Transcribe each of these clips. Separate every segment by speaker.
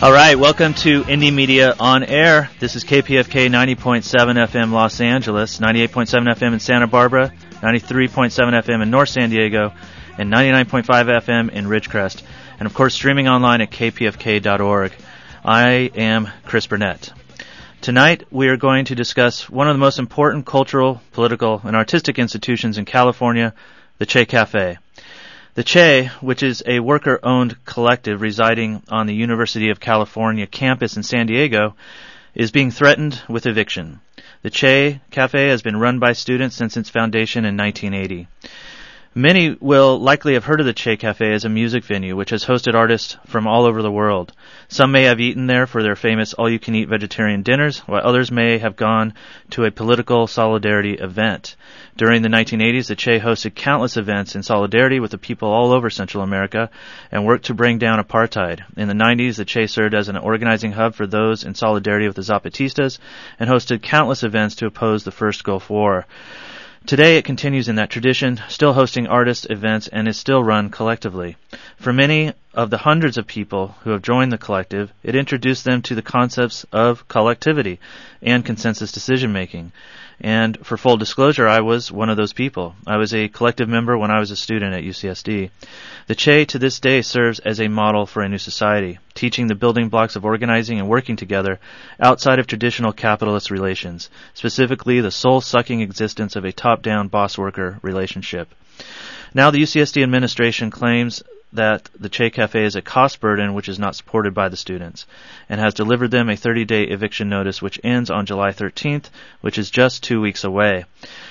Speaker 1: All right, welcome to Indie Media On Air. This is KPFK 90.7 FM Los Angeles, 98.7 FM in Santa Barbara, 93.7 FM in North San Diego, and 99.5 FM in Ridgecrest, and of course streaming online at kpfk.org. I am Chris Burnett. Tonight we are going to discuss one of the most important cultural, political, and artistic institutions in California, the Che Cafe. The Che, which is a worker-owned collective residing on the University of California campus in San Diego, is being threatened with eviction. The Che Cafe has been run by students since its foundation in 1980. Many will likely have heard of the Che Cafe as a music venue which has hosted artists from all over the world. Some may have eaten there for their famous all-you-can-eat vegetarian dinners, while others may have gone to a political solidarity event. During the 1980s, the Che hosted countless events in solidarity with the people all over Central America and worked to bring down apartheid. In the 90s, the Che served as an organizing hub for those in solidarity with the Zapatistas and hosted countless events to oppose the First Gulf War. Today it continues in that tradition, still hosting artist events, and is still run collectively. For many of the hundreds of people who have joined the collective, it introduced them to the concepts of collectivity and consensus decision-making. And for full disclosure, I was one of those people. I was a collective member when I was a student at UCSD. The Che to this day serves as a model for a new society, teaching the building blocks of organizing and working together outside of traditional capitalist relations, specifically the soul-sucking existence of a top-down boss-worker relationship. Now the UCSD administration claims that the Che Cafe is a cost burden which is not supported by the students, and has delivered them a 30-day eviction notice which ends on July 13th, which is just 2 weeks away.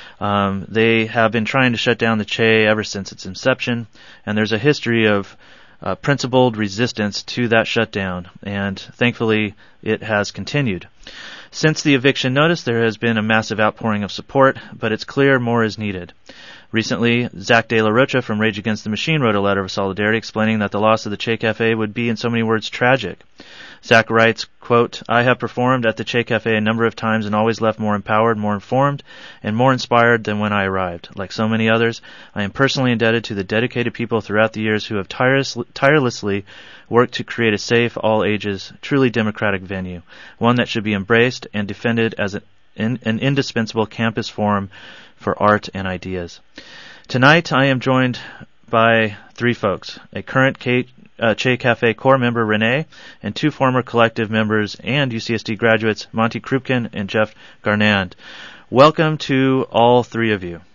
Speaker 1: They have been trying to shut down the Che ever since its inception, and there's a history of principled resistance to that shutdown, and thankfully it has continued. Since the eviction notice, there has been a massive outpouring of support, but it's clear more is needed. Recently, Zach De La Rocha from Rage Against the Machine wrote a letter of solidarity explaining that the loss of the Che Cafe would be, in so many words, tragic. Zach writes, quote, "I have performed at the Che Cafe a number of times and always left more empowered, more informed, and more inspired than when I arrived. Like so many others, I am personally indebted to the dedicated people throughout the years who have tirelessly worked to create a safe, all-ages, truly democratic venue, one that should be embraced and defended as an indispensable campus forum for art and ideas." Tonight, I am joined by three folks: a current Che Cafe core member, Renee, and two former collective members and UCSD graduates, Monty Krupkin and Jeff Garnand. Welcome to all three of you.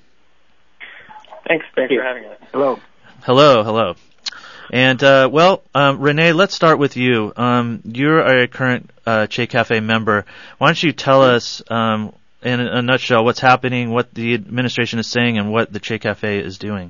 Speaker 2: Thanks for having us. Hello.
Speaker 1: Hello. And, Renee, let's start with you. You're a current Che Cafe member. Why don't you tell us, in a nutshell, what's happening, what the administration is saying, and what the Che Cafe is doing?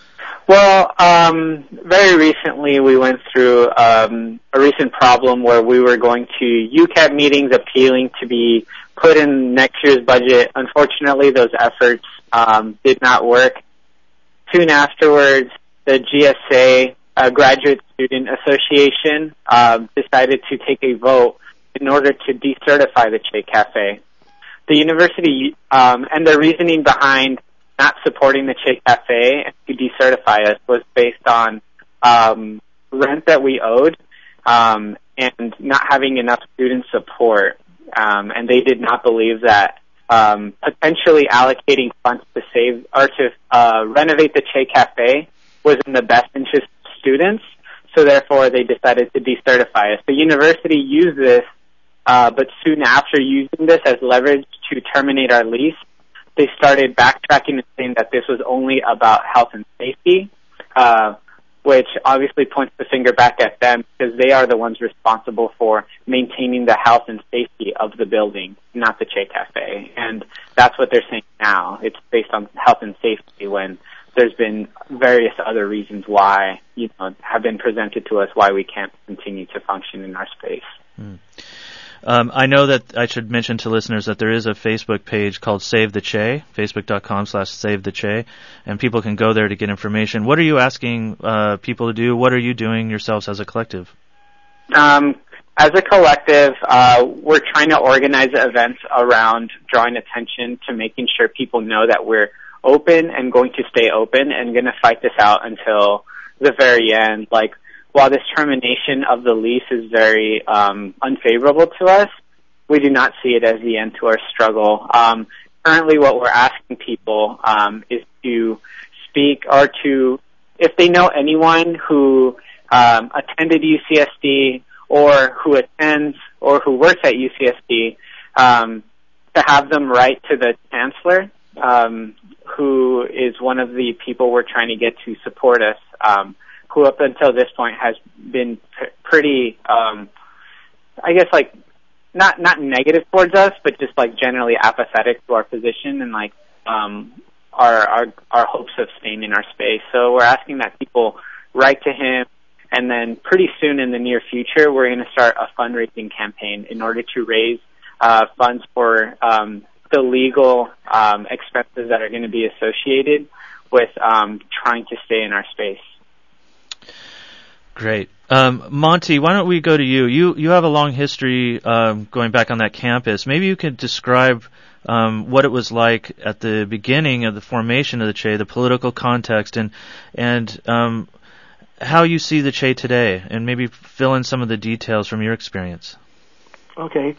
Speaker 2: Well, very recently we went through a recent problem where we were going to UCAP meetings appealing to be put in next year's budget. Unfortunately, those efforts did not work. Soon afterwards, the GSA, Graduate Student Association, decided to take a vote in order to decertify the Che Cafe. The university and the reasoning behind not supporting the Che Cafe and to decertify us was based on rent that we owed and not having enough student support. And they did not believe that potentially allocating funds to save or to renovate the Che Cafe was in the best interest of students. So therefore, they decided to decertify us. The university used this, but soon after using this as leverage to terminate our lease, they started backtracking and saying that this was only about health and safety, which obviously points the finger back at them because they are the ones responsible for maintaining the health and safety of the building, not the Che Cafe. And that's what they're saying now. It's based on health and safety when there's been various other reasons why, have been presented to us why we can't continue to function in our space.
Speaker 1: I know that I should mention to listeners that there is a Facebook page called Save the Che, facebook.com/Save the Che, and people can go there to get information. What are you asking people to do? What are you doing yourselves as a collective?
Speaker 2: As a collective, we're trying to organize events around drawing attention to making sure people know that we're open and going to stay open and going to fight this out until the very end. Like, while this termination of the lease is very unfavorable to us, we do not see it as the end to our struggle. Currently, what we're asking people is to speak or to, if they know anyone who attended UCSD or who attends or who works at UCSD, to have them write to the chancellor, who is one of the people we're trying to get to support us, who up until this point has been pretty, I guess, like, not negative towards us, but just like generally apathetic to our position and like our hopes of staying in our space. So we're asking that people write to him, and then pretty soon in the near future, we're going to start a fundraising campaign in order to raise funds for the legal expenses that are going to be associated with trying to stay in our space.
Speaker 1: Great. Monty, why don't we go to you? You have a long history going back on that campus. Maybe you could describe what it was like at the beginning of the formation of the Che, the political context, and how you see the Che today, and maybe fill in some of the details from your experience.
Speaker 3: Okay.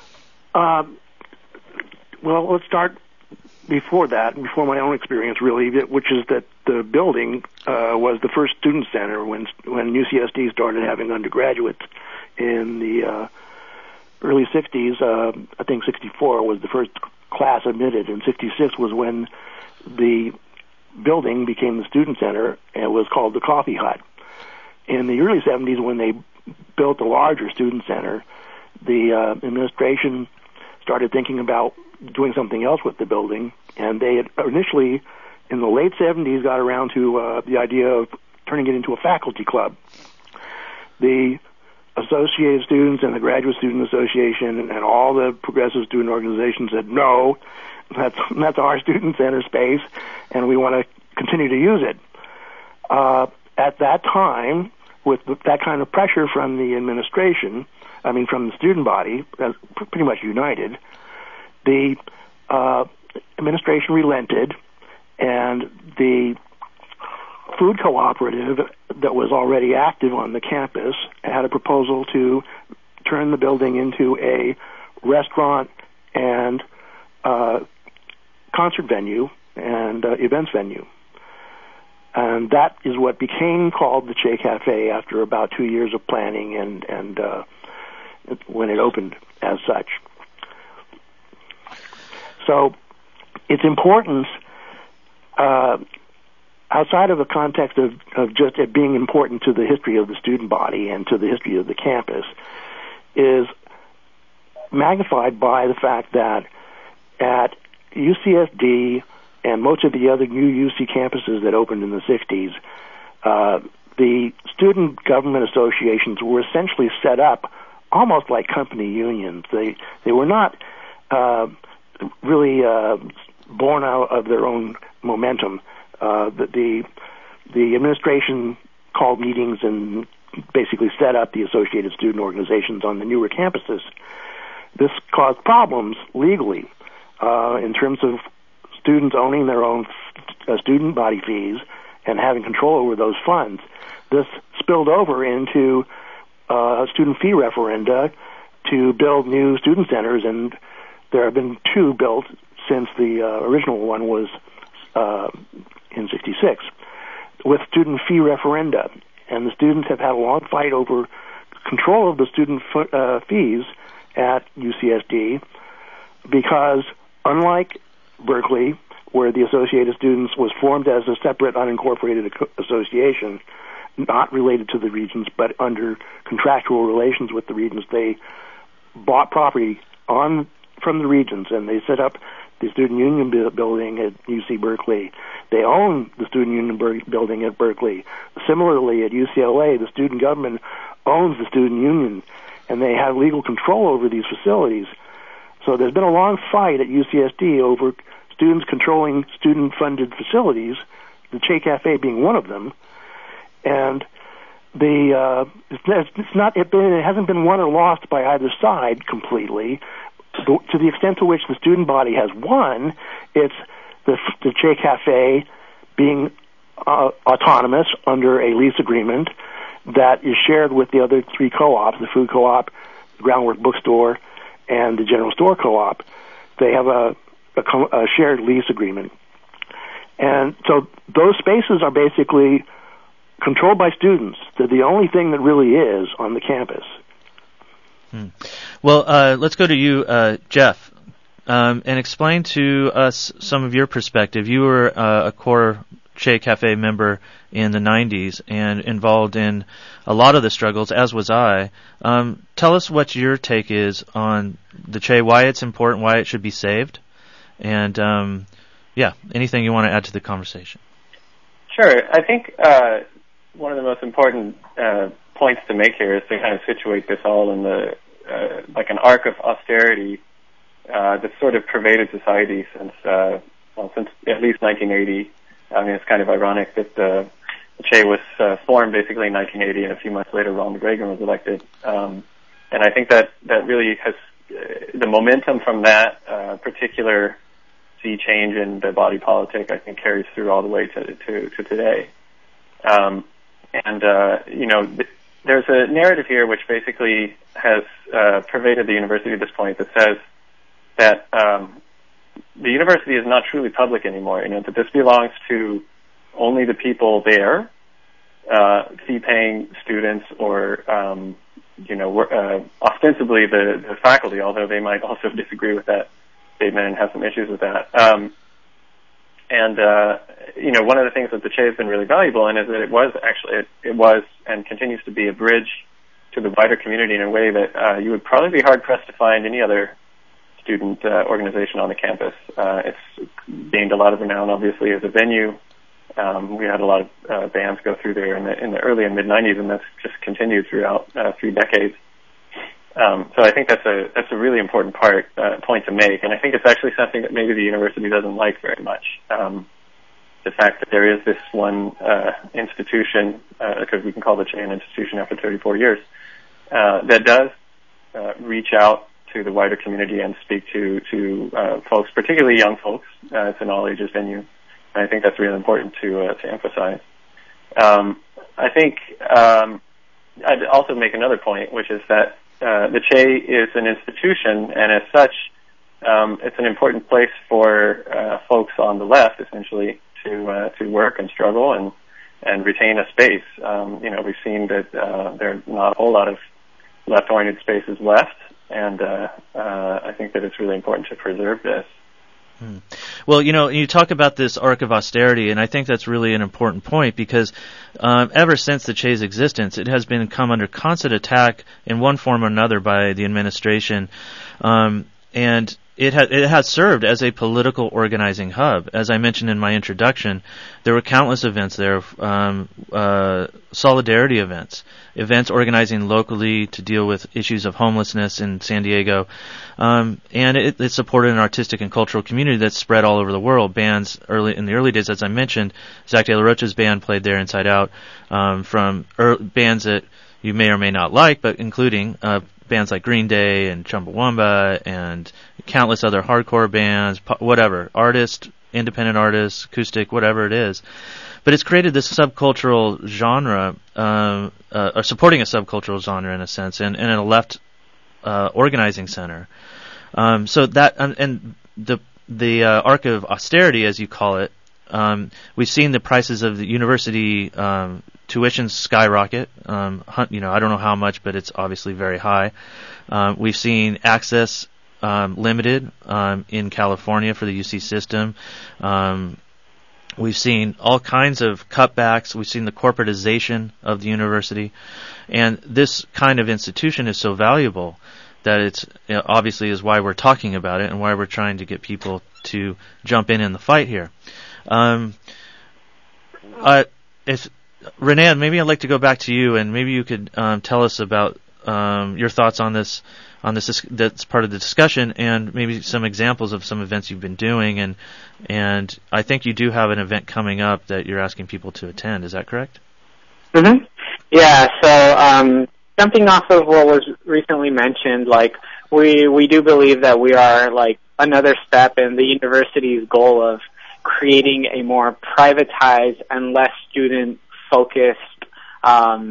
Speaker 3: Well, let's start before that, before my own experience, really, which is that the building was the first student center when UCSD started having undergraduates in the early 60s. I think 64 was the first class admitted, and 66 was when the building became the student center, and it was called the Coffee Hut. In the early 70s, when they built a larger student center, the administration started thinking about doing something else with the building, and they had initially, in the late 70s, got around to the idea of turning it into a faculty club. The Associated Students and the Graduate Student Association and all the progressive student organizations said, no, that's our student center space, and we want to continue to use it. At that time, with that kind of pressure from the administration, from the student body, pretty much united, the administration relented, and the food cooperative that was already active on the campus had a proposal to turn the building into a restaurant and concert venue and events venue. And that is what became called the Che Cafe after about 2 years of planning and when it opened as such. So its importance, outside of the context of just it being important to the history of the student body and to the history of the campus, is magnified by the fact that at UCSD and most of the other new UC campuses that opened in the 60s, the student government associations were essentially set up almost like company unions. They were not really born out of their own momentum. The administration called meetings and basically set up the Associated Student Organizations on the newer campuses. This caused problems legally in terms of students owning their own student body fees and having control over those funds. This spilled over into student fee referenda to build new student centers, and there have been 2 built since the original one was in 66 with student fee referenda. And the students have had a long fight over control of the student fees at UCSD because, unlike Berkeley, where the Associated Students was formed as a separate unincorporated association, not related to the Regents, but under contractual relations with the Regents, they bought property from the Regents, and they set up the Student Union building at UC Berkeley. They own the Student Union building at Berkeley. Similarly, at UCLA, the student government owns the Student Union, and they have legal control over these facilities. So there's been a long fight at UCSD over students controlling student-funded facilities, the Che Cafe being one of them. And it hasn't been won or lost by either side completely. To the extent to which the student body has won, it's the Che Cafe being autonomous under a lease agreement, that is shared with the other three co-ops, the food co-op, the Groundwork bookstore, and the general store co-op. They have a shared lease agreement. And so those spaces are basically controlled by students. They're the only thing that really is on the campus.
Speaker 1: Well, let's go to you, Jeff, and explain to us some of your perspective. You were a core Che Cafe member in the 90s and involved in a lot of the struggles, as was I. Tell us what your take is on the Che, why it's important, why it should be saved, and anything you want to add to the conversation.
Speaker 4: Sure. I think one of the most important points to make here is to kind of situate this all in the like an arc of austerity that's sort of pervaded society since at least 1980. I mean, it's kind of ironic that the Che was formed basically in 1980, and a few months later Ronald Reagan was elected. And I think that really has the momentum from that particular sea change in the body politic, I think, carries through all the way to today. There's a narrative here which basically has pervaded the university at this point that says that the university is not truly public anymore. That this belongs to only the people there, fee-paying students, or ostensibly the faculty, although they might also disagree with that statement and have some issues with that. One of the things that the Che has been really valuable in is that it was and continues to be a bridge to the wider community in a way that you would probably be hard-pressed to find any other student organization on the campus. It's gained a lot of renown, obviously, as a venue. We had a lot of bands go through there in the early and mid-'90s, and that's just continued throughout 3 decades. So I think that's a really important point to make, and I think it's actually something that maybe the university doesn't like very much. The fact that there is this one institution, because we can call the Che an institution after 34 years, that does reach out to the wider community and speak to folks, particularly young folks. It's an all-ages venue, and I think that's really important to emphasize. I think I'd also make another point, which is that the Che is an institution, and as such, it's an important place for folks on the left, essentially, to work and struggle and retain a space. We've seen that there are not a whole lot of left-oriented spaces left, and I think that it's really important to preserve this.
Speaker 1: Well, you talk about this arc of austerity, and I think that's really an important point because ever since the Che's existence, it has been come under constant attack in one form or another by the administration, and it has served as a political organizing hub. As I mentioned in my introduction, there were countless events there, solidarity events organizing locally to deal with issues of homelessness in San Diego, and it supported an artistic and cultural community that's spread all over the world. Bands in the early days, as I mentioned, Zach De La Rocha's band played there, Inside Out, from bands that you may or may not like, but including bands like Green Day and Chumbawamba and countless other hardcore bands, whatever, independent artists, acoustic, whatever it is. But it's created this subcultural genre, or supporting a subcultural genre in a sense, and a left organizing center. So that and the arc of austerity, as you call it, we've seen the prices of the university tuitions skyrocket. I don't know how much, but it's obviously very high. We've seen access limited in California for the UC system. We've seen all kinds of cutbacks. We've seen the corporatization of the university. And this kind of institution is so valuable that it's obviously is why we're talking about it and why we're trying to get people to jump in the fight here. Renan, maybe I'd like to go back to you, and maybe you could tell us about your thoughts on this that's part of the discussion, and maybe some examples of some events you've been doing, and I think you do have an event coming up that you're asking people to attend. Is that correct?
Speaker 2: Mm-hmm. Yeah. So jumping off of what was recently mentioned, we do believe that we are another step in the university's goal of creating a more privatized and less student-focused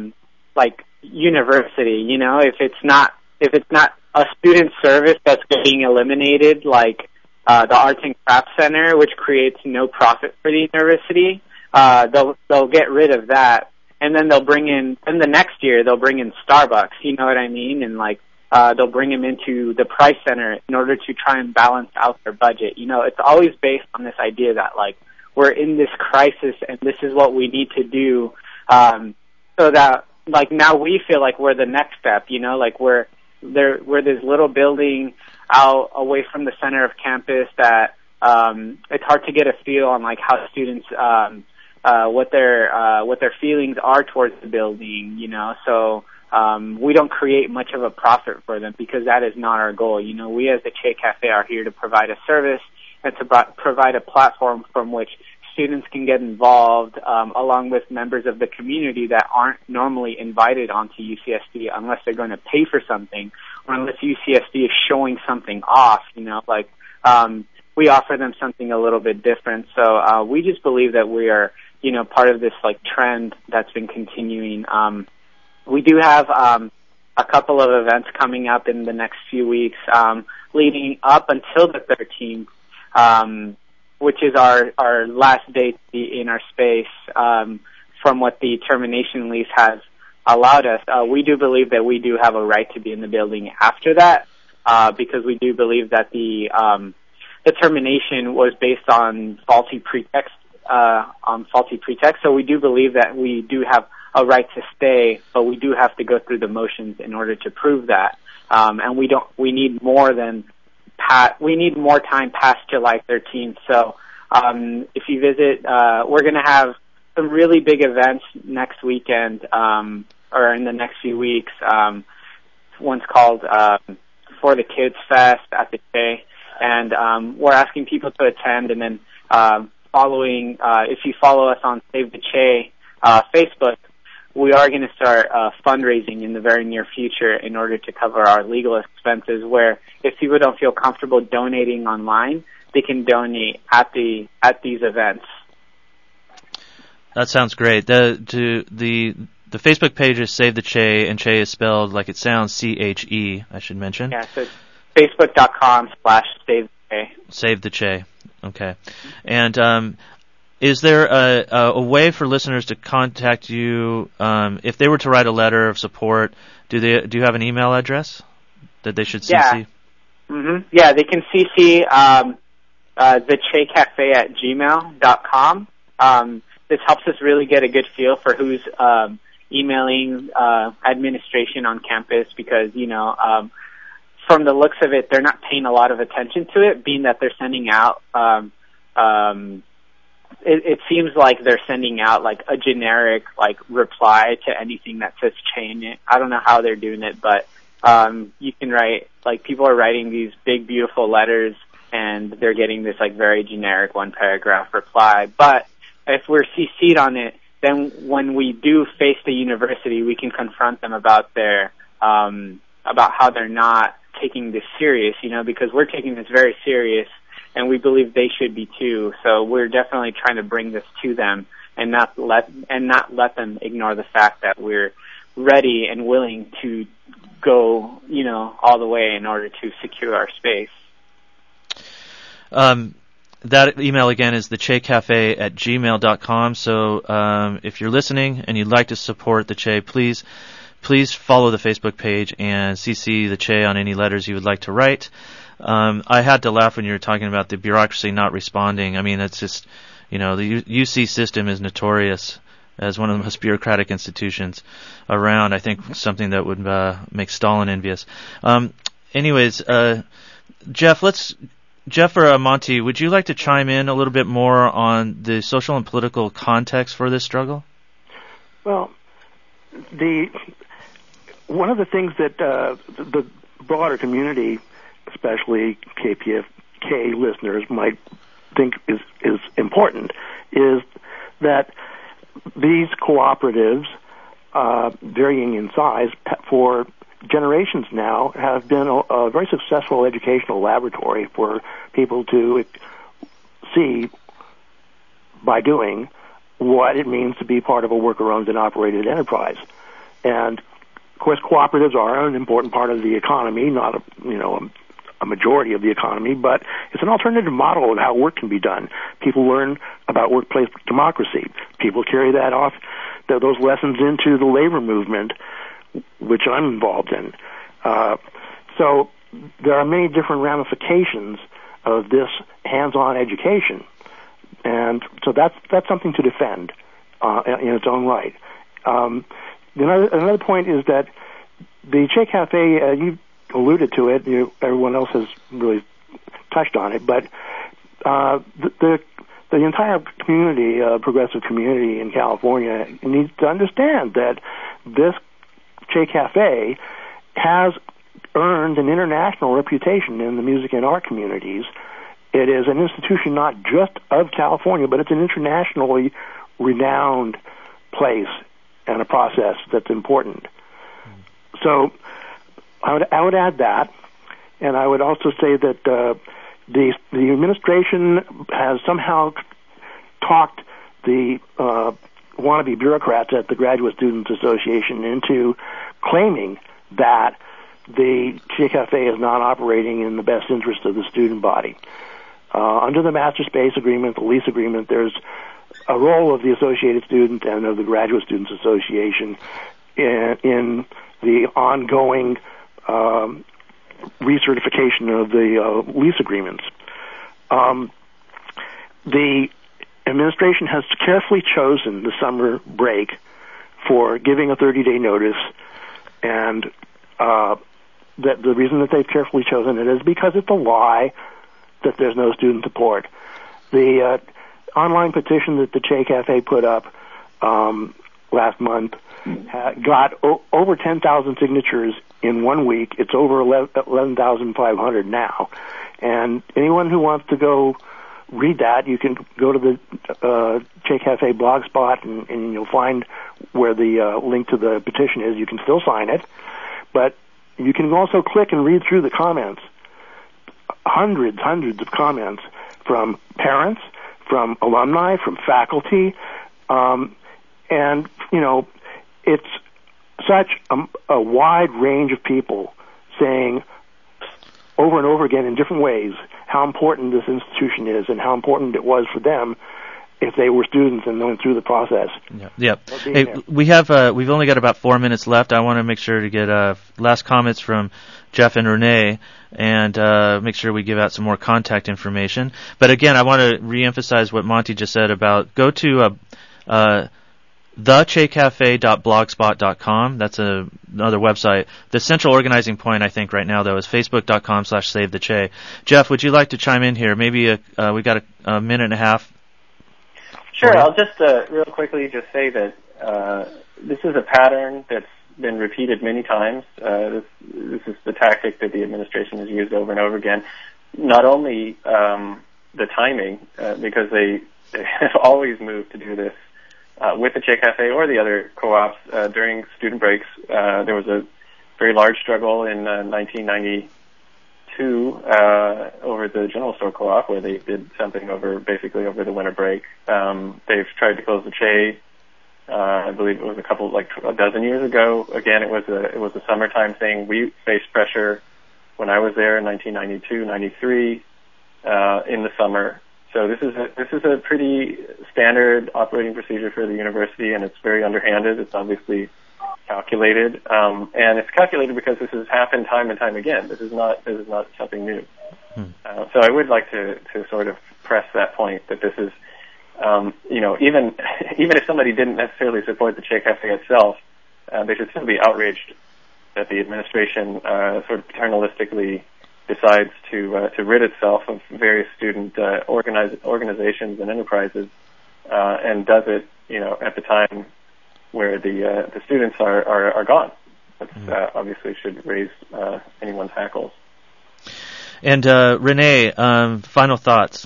Speaker 2: like university. You know, if it's not a student service that's being eliminated, like the Arts and Crafts Center, which creates no profit for the university, they'll get rid of that, and then the next year they'll bring in Starbucks. You know what I mean? And like they'll bring them into the Price Center in order to try and balance out their budget. You know, it's always based on this idea that like we're in this crisis and this is what we need to do, so that like now we feel like we're the next step. You know, like we're this little building out away from the center of campus that it's hard to get a feel on like how students what their feelings are towards the building, you know. So we don't create much of a profit for them because that is not our goal. You know, we as the Che Cafe are here to provide a service and to provide a platform from which students can get involved, along with members of the community that aren't normally invited onto UCSD unless they're going to pay for something or unless UCSD is showing something off, you know, like, we offer them something a little bit different. So, we just believe that we are, you know, part of this, like, trend that's been continuing. We do have, a couple of events coming up in the next few weeks, leading up until the 13th, which is our last day to be in our space, from what the termination lease has allowed us. We do believe that we do have a right to be in the building after that, because we do believe that the termination was based on faulty pretext. So we do believe that we do have a right to stay, but we do have to go through the motions in order to prove that. And we need more time past July 13th. So, if you visit, we're going to have some really big events next weekend, or in the next few weeks. One's called, For the Kids Fest at the Che. And, we're asking people to attend, and then, if you follow us on Save the Che, Facebook, we are going to start fundraising in the very near future in order to cover our legal expenses, where if people don't feel comfortable donating online, they can donate at these events.
Speaker 1: That sounds great. The Facebook page is Save the Che, and Che is spelled like it sounds, CHE, I should mention.
Speaker 2: Yeah, so it's facebook.com/Save the Che.
Speaker 1: Save the Che. Okay. And is there a way for listeners to contact you if they were to write a letter of support? Do you have an email address that they should CC?
Speaker 2: Yeah. Mm-hmm. Yeah, they can CC the Che Cafe at gmail.com. This helps us really get a good feel for who's emailing administration on campus, because, you know, from the looks of it, they're not paying a lot of attention to it, being that they're sending out it seems like they're sending out like a generic like reply to anything that says chain it. I don't know how they're doing it, but you can write, like, people are writing these big beautiful letters and they're getting this like very generic one paragraph reply. But if we're CC'd on it, then when we do face the university, we can confront them about their about how they're not taking this serious, you know, because we're taking this very serious. And we believe they should be too. So we're definitely trying to bring this to them and not let them ignore the fact that we're ready and willing to go, you know, all the way in order to secure our space.
Speaker 1: That email again is thechecafe@gmail.com. So if you're listening and you'd like to support the Che, please follow the Facebook page and CC the Che on any letters you would like to write. I had to laugh when you were talking about the bureaucracy not responding. I mean, it's just, you know, the UC system is notorious as one of the most bureaucratic institutions around. I think something that would make Stalin envious. Anyways, Jeff or Monty, would you like to chime in a little bit more on the social and political context for this struggle?
Speaker 3: Well, one of the things that the broader community, especially KPFK listeners, might think is important, is that these cooperatives, varying in size, for generations now have been a very successful educational laboratory for people to see, by doing, what it means to be part of a worker-owned and operated enterprise. And of course, cooperatives are an important part of the economy, not a majority of the economy, but it's an alternative model of how work can be done. People learn about workplace democracy. People carry that off, those lessons into the labor movement, which I'm involved in. So there are many different ramifications of this hands-on education, and so that's something to defend in its own right. Another point is that the Che Cafe, you alluded to it, everyone else has really touched on it, but the entire community, progressive community in California, needs to understand that this Che Cafe has earned an international reputation in the music and art communities. It is an institution not just of California, but it's an internationally renowned place and a process that's important. So I would add that, and I would also say that the administration has somehow talked the wannabe bureaucrats at the Graduate Students Association into claiming that the Che Cafe is not operating in the best interest of the student body. Under the Master Space Agreement, the lease agreement, there's a role of the Associated Student and of the Graduate Students Association in the ongoing recertification of the lease agreements. The administration has carefully chosen the summer break for giving a 30-day notice, and that the reason that they've carefully chosen it is because it's a lie that there's no student support. The online petition that the Che Cafe put up last month got over 10,000 signatures in 1 week. It's over 11,500 now. And anyone who wants to go read that, you can go to the Che Cafe blog spot, and you'll find where the link to the petition is. You can still sign it, but you can also click and read through the comments. Hundreds of comments from parents, from alumni, from faculty, and it's such a wide range of people saying over and over again in different ways how important this institution is and how important it was for them if they were students and went through the process.
Speaker 1: Yep. Hey, we've only got about 4 minutes left. I want to make sure to get last comments from Jeff and Renee, and make sure we give out some more contact information. But again, I want to reemphasize what Monty just said about go to thechecafe.blogspot.com. That's another website. The central organizing point, I think, right now, though, is facebook.com/SaveTheChe. Jeff, would you like to chime in here? Maybe we got a minute and a half.
Speaker 4: Sure. I'll just real quickly just say that this is a pattern that's been repeated many times. This is the tactic that the administration has used over and over again. Not only the timing, because they have always moved to do this with the Che Cafe or the other co-ops during student breaks. There was a very large struggle in 1992 over the General Store Co-op, where they did something basically over the winter break. They've tried to close the Che. I believe it was a dozen years ago. Again, it was a summertime thing. We faced pressure when I was there in 1992, 93 in the summer. So this is a pretty standard operating procedure for the university, and it's very underhanded. It's obviously calculated, and it's calculated because this has happened time and time again. This is not something new. So I would like to sort of press that point that this is, even if somebody didn't necessarily support the Che Cafe itself, they should still be outraged that the administration sort of paternalistically decides to rid itself of various student organizations and enterprises, and does it, at the time where the students are gone. That obviously should raise anyone's hackles.
Speaker 1: And Renee, final thoughts.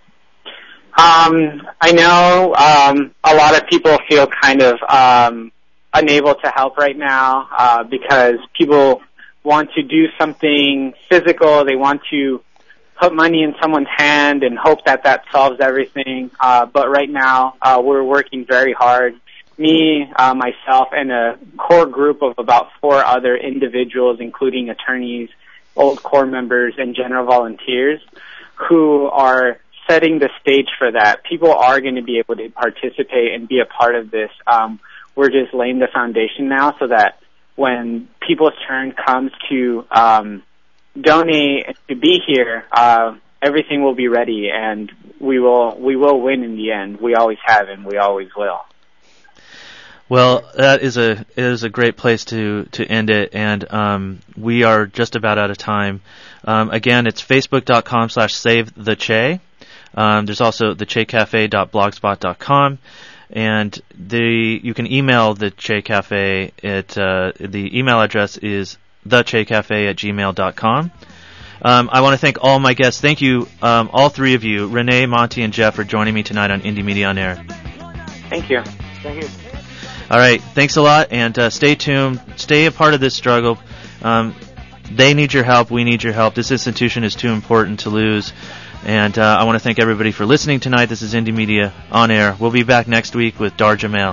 Speaker 2: I know a lot of people feel kind of unable to help right now because people want to do something physical. They want to put money in someone's hand and hope that solves everything. But right now, we're working very hard me, myself, and a core group of about 4 other individuals, including attorneys, old core members, and general volunteers, who are setting the stage for that. People are going to be able to participate and be a part of this. We're just laying the foundation now so that when people's turn comes to donate and to be here, everything will be ready, and we will win in the end. We always have, and we always will.
Speaker 1: Well, that is a great place to end it, and we are just about out of time. Again, it's facebook.com/SaveTheChe. There's also thechecafe.blogspot.com, and you can email the Che Cafe at the email address is thechecafe@gmail.com. I want to thank all my guests. Thank you, all 3 of you, Renee, Monty, and Jeff, for joining me tonight on Indie Media on Air.
Speaker 2: Thank you.
Speaker 3: Thank you.
Speaker 1: All right, thanks a lot, and stay tuned. Stay a part of this struggle. They need your help. We need your help. This institution is too important to lose. And I want to thank everybody for listening tonight. This is Indie Media on Air. We'll be back next week with Dar Jamel.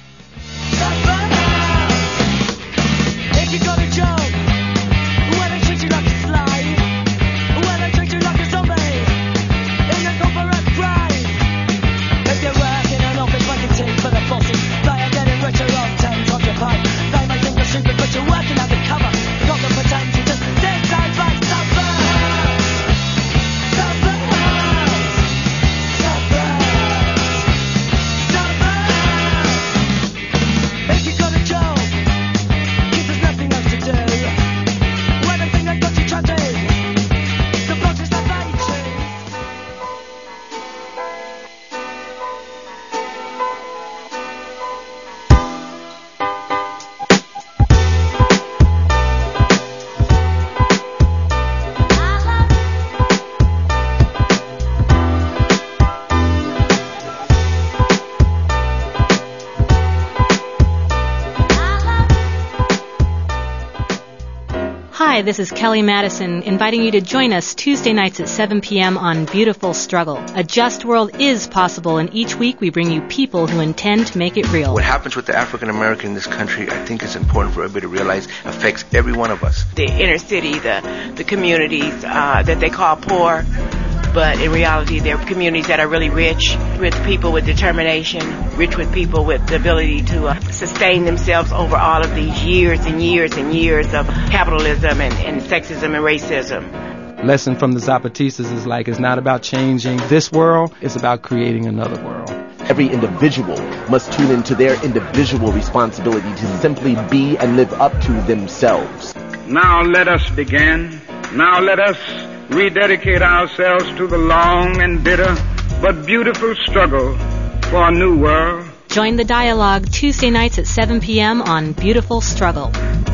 Speaker 5: Hi, this is Kelly Madison, inviting you to join us Tuesday nights at 7 p.m. on Beautiful Struggle. A just world is possible, and each week we bring you people who intend to make it real.
Speaker 6: What happens with the African American in this country, I think it's important for everybody to realize, affects every one of us.
Speaker 7: The inner city, the communities that they call poor, but in reality they're communities that are really rich with people with determination, rich with people with the ability to sustain themselves over all of these years and years and years of capitalism and sexism and racism.
Speaker 8: Lesson from the Zapatistas is it's not about changing this world, it's about creating another world.
Speaker 9: Every individual must tune into their individual responsibility to simply be and live up to themselves.
Speaker 10: Now let us begin. Now let us rededicate ourselves to the long and bitter but beautiful struggle for a new world.
Speaker 5: Join the dialogue Tuesday nights at 7 p.m. on Beautiful Struggle.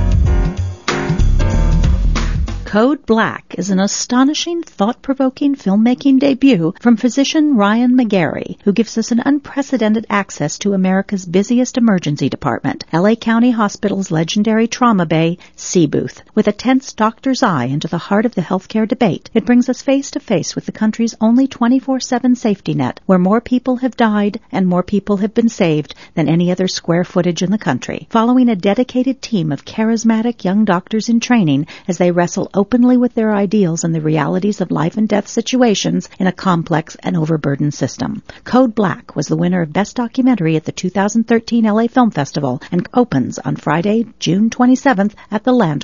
Speaker 11: Code Black is an astonishing, thought-provoking filmmaking debut from physician Ryan McGarry, who gives us an unprecedented access to America's busiest emergency department, L.A. County Hospital's legendary trauma bay, C Booth. With a tense doctor's eye into the heart of the healthcare debate, it brings us face to face with the country's only 24/7 safety net, where more people have died and more people have been saved than any other square footage in the country. Following a dedicated team of charismatic young doctors in training as they wrestle openly with their ideals and the realities of life and death situations in a complex and overburdened system. Code Black was the winner of Best Documentary at the 2013 LA Film Festival and opens on Friday, June 27th at the Landmark.